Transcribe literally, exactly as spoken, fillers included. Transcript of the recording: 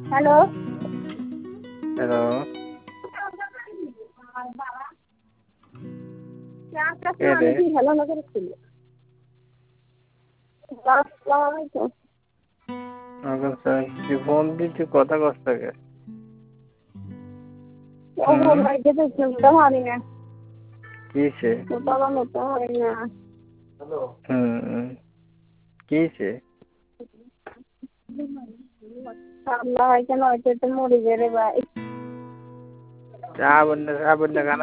hello hello কে রে hello hello করেছিল তুই ফোন দিচ্ছি কথা কষ্ট থাকে পারি না কিসে পারি না হুম কিসে আল্লাহ কেন হয়তো মরে গেলে ভাই শ্রাবণ শ্রাবণ